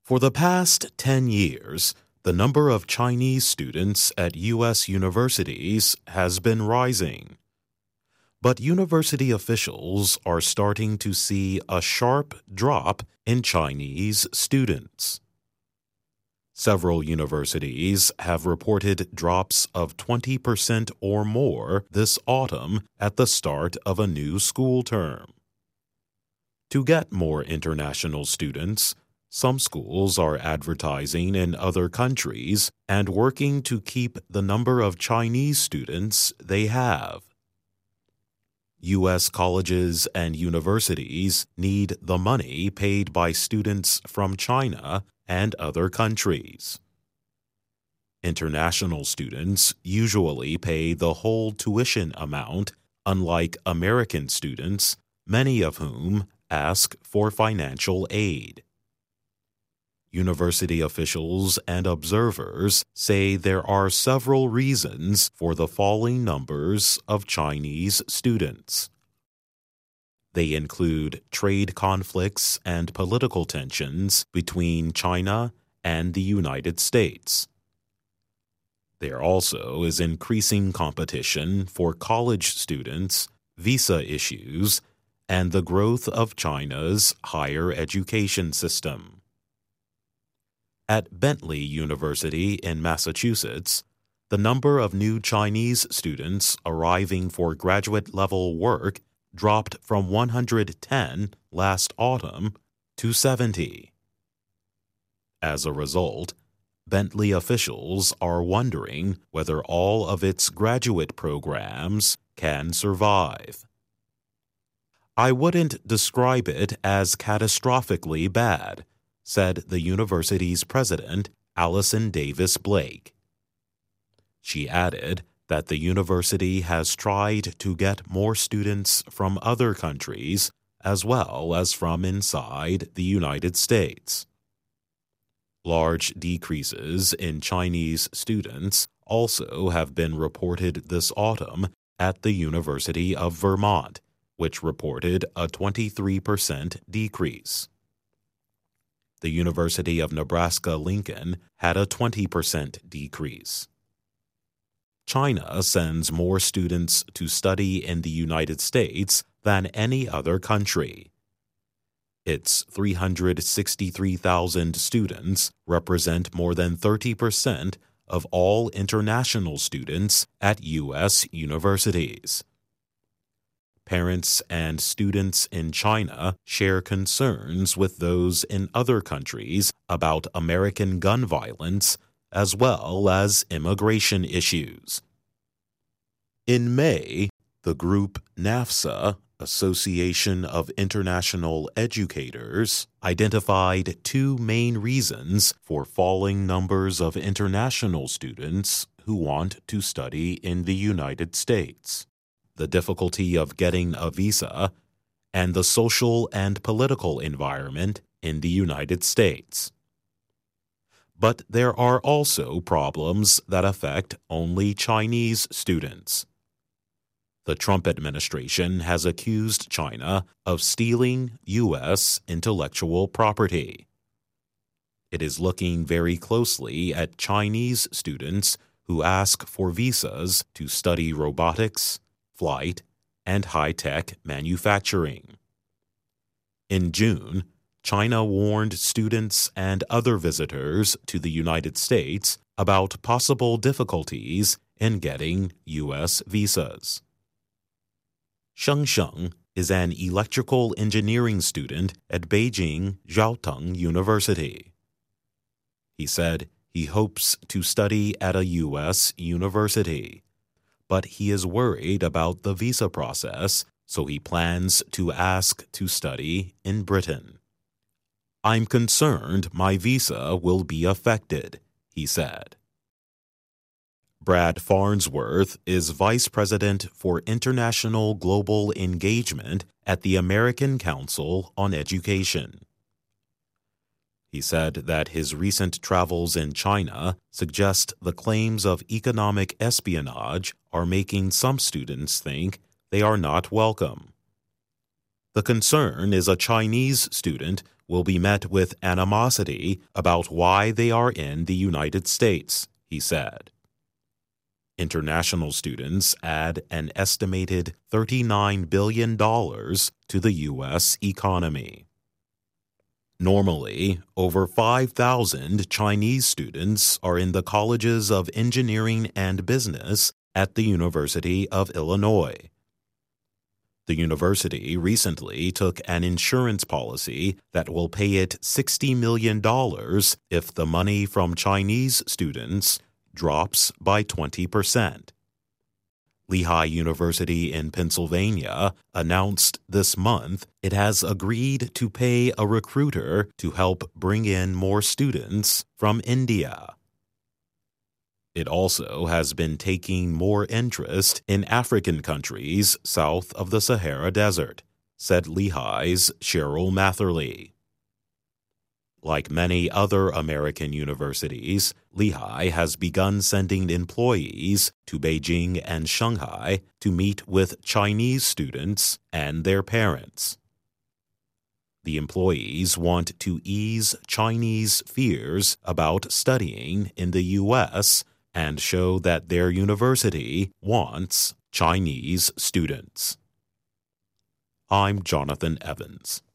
For the past 10 years, the number of Chinese students at U.S. universities has been rising. But university officials are starting to see a sharp drop in Chinese students. Several universities have reported drops of 20% or more this autumn at the start of a new school term. To get more international students, some schools are advertising in other countries and working to keep the number of Chinese students they have. U.S. colleges and universities need the money paid by students from China and other countries. International students usually pay the whole tuition amount, unlike American students, many of whom ask for financial aid. University officials and observers say there are several reasons for the falling numbers of Chinese students. They include trade conflicts and political tensions between China and the United States. There also is increasing competition for college students, visa issues, and the growth of China's higher education system. At Bentley University in Massachusetts, the number of new Chinese students arriving for graduate-level work dropped from 110 last autumn to 70. As a result, Bentley officials are wondering whether all of its graduate programs can survive. "I wouldn't describe it as catastrophically bad," said the university's president, Allison Davis Blake. She added that the university has tried to get more students from other countries as well as from inside the United States. Large decreases in Chinese students also have been reported this autumn at the University of Vermont, which reported a 23% decrease. The University of Nebraska-Lincoln had a 20% decrease. China sends more students to study in the United States than any other country. Its 363,000 students represent more than 30% of all international students at U.S. universities. Parents and students in China share concerns with those in other countries about American gun violence as well as immigration issues. In May, the group NAFSA, Association of International Educators, identified two main reasons for falling numbers of international students who want to study in the United States: the difficulty of getting a visa and the social and political environment in the United States. But there are also problems that affect only Chinese students. The Trump administration has accused China of stealing U.S. intellectual property. It is looking very closely at Chinese students who ask for visas to study robotics, flight, and high-tech manufacturing. In June, China warned students and other visitors to the United States about possible difficulties in getting U.S. visas. Sheng Sheng is an electrical engineering student at Beijing Jiaotong University. He said he hopes to study at a U.S. university, but he is worried about the visa process, so he plans to ask to study in Britain. "I'm concerned my visa will be affected," he said. Brad Farnsworth is Vice President for International Global Engagement at the American Council on Education. He said that his recent travels in China suggest the claims of economic espionage are making some students think they are not welcome. The concern is a Chinese student will be met with animosity about why they are in the United States, he said. International students add an estimated $39 billion to the U.S. economy. Normally, over 5,000 Chinese students are in the colleges of engineering and business at the University of Illinois. The university recently took an insurance policy that will pay it $60 million if the money from Chinese students drops by 20%. Lehigh University in Pennsylvania announced this month it has agreed to pay a recruiter to help bring in more students from India. It also has been taking more interest in African countries south of the Sahara Desert, said Lehigh's Cheryl Matherly. Like many other American universities, Lehigh has begun sending employees to Beijing and Shanghai to meet with Chinese students and their parents. The employees want to ease Chinese fears about studying in the U.S. and show that their university wants Chinese students. I'm Jonathan Evans.